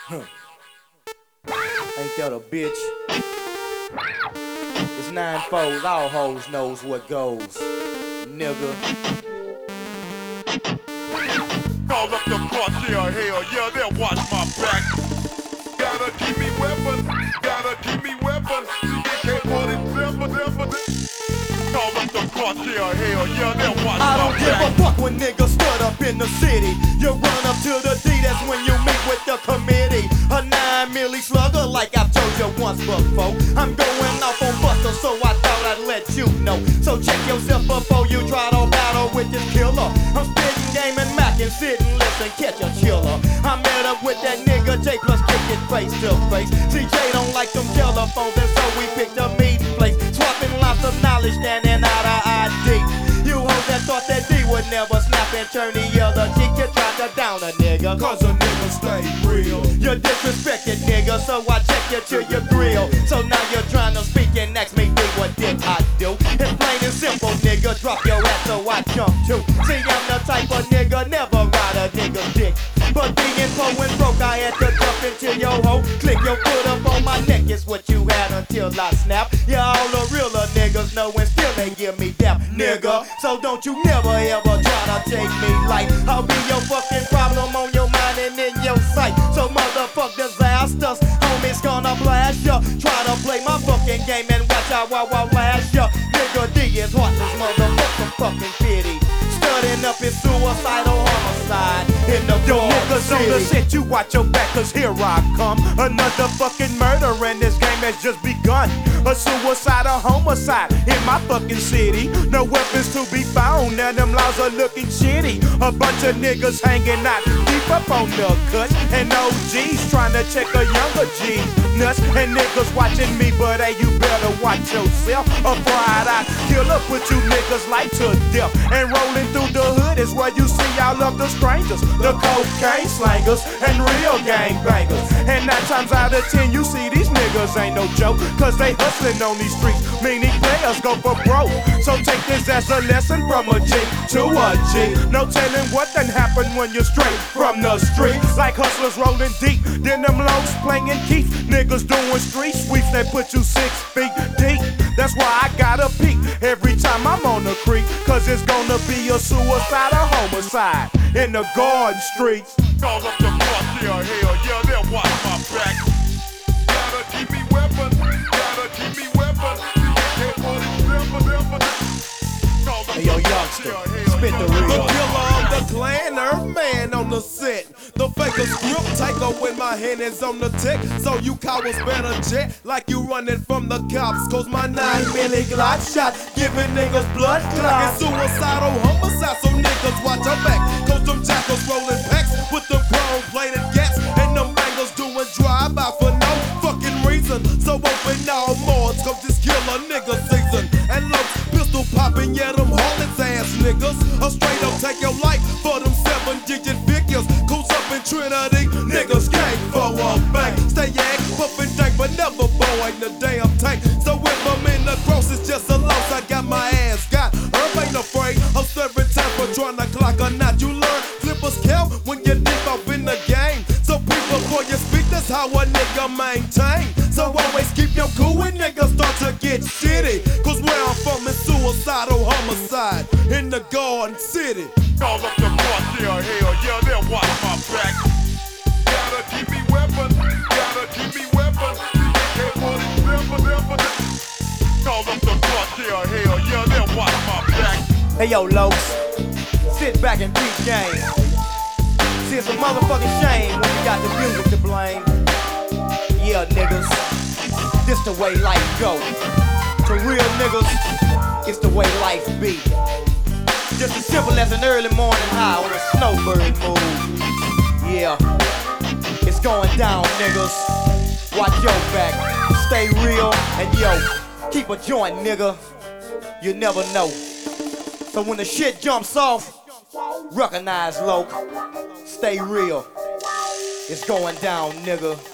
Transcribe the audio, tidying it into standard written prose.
Ain't that a bitch? It's 9-4, all hoes knows what goes, nigga. Call up the cartel, hell yeah, they'll watch my back. Gotta keep me weapons, gotta keep me weapons. Call up the cartel, hell yeah, they'll watch I don't my give back. a fuck when niggas stood up in the city. You run up to the D, that's when you meet with the committee. A 9 milli slugger like I've told you once before. I'm going off on Buster, so I thought I'd let you know. So check yourself before you try to battle with this killer. I'm spitting game and macking, sit and listen, catch a chiller. I met up with that nigga J plus kick it face to face. CJ don't like them telephones, and so we picked a meeting place. Swapping lots of knowledge, standing out of ID. You hoes that thought that D would never snap and turn the other cheek. You tried to down a nigga, Cause a nigga stay real. you disrespected nigga, so I check you to your grill. So now you're trying to speak and ask me, do what did I do? It's plain and simple, nigga, drop your ass so I jump too. See, I'm the type of nigga, never ride a nigga dick. But being poor and broke, I had to jump into your hoe. Click your foot up on my neck, is what you had until I snap. Yeah, all the realer niggas know and still they give me dap, nigga. So don't you never ever try to take me light. I'll be your fucking problem on your mind and in your sight. So motherfuck disasters, homies gonna blast ya. Try to play my fucking game and watch how I last ya. Nigga D is heartless, motherfucker fucking pity. Studying up in suicidal homicide in the Yo, niggas on the set, you watch your back, cause here I come. Another fucking murder and this game has just begun. A suicide or homicide in my fucking city. No weapons to be found, now them laws are looking shitty. A bunch of niggas hanging out deep up on the cut. And OGs trying to check a younger G. Nuts and niggas watching me, but hey, you better watch yourself. A fried-eyed killer put you niggas like to death. And rolling through the hood is where you see all of the strangers, the cocaine slangers and real gang bangers. And 9 times out of 10 you see these niggas ain't no joke, cause they hustling on these streets, meaning players go for broke. So take this as a lesson from a G to a G. No telling what done happen when you're straight from the street. Like hustlers rolling deep, then them lows playing keep. Niggas doing street sweeps that put you 6 feet deep. That's why I gotta peek every time I'm on the creek, cause it's gonna be a suicide or homicide in the garden streets. Call up the cartel, hell yeah, they'll watch my back. Gotta keep me weapons, gotta keep me weapons. Hey yo, youngster, spit the The real. killer of the clan, Earthman on the set. The faker script taker when my hand is on the tick. So you cowards better jet like you running from the cops. Cause my 9 milli Glock shot giving niggas blood clots. Suicidal homicide, so niggas watch your back. Cause them jackals rolling packs with them chrome plated gats. And them bangers doing drive-by for no fucking reason. So open all mods, cause this killer nigga season. And look, pistol popping, yeah, them Holland's ass niggas. I'll straight up take your life for them 7-digit figures. Coos up in Trinity, niggas came for a bank. Stay yak, puffin' dank, but never boy the damn tank. So if I'm in the cross, it's just a loss. I got my ass got. Herb ain't afraid of serving time for trying to clock or not. You learn flippers count when you're deep up in the game. So people before you speak, that's how a nigga maintain. So always keep your cool when niggas start to get shitty. Cause where I'm from is suicidal homicide in the Garden City. Call up the cartel, hell yeah, they'll watch my back. Gotta keep me weapons, gotta keep me weapons. Call up the cartel, hell yeah, they'll watch my back. Hey yo, Lokes, sit back and beat game. See, it's a motherfucking shame when you got the music to blame. Yeah, niggas, this the way life go. To real niggas, it's the way life be. Just as simple as an early morning high on a snowbird move. Yeah, it's going down, niggas. Watch your back, stay real, and yo, keep a joint, nigga. You never know. So when the shit jumps off, recognize, Loke. Stay real. It's going down, nigga.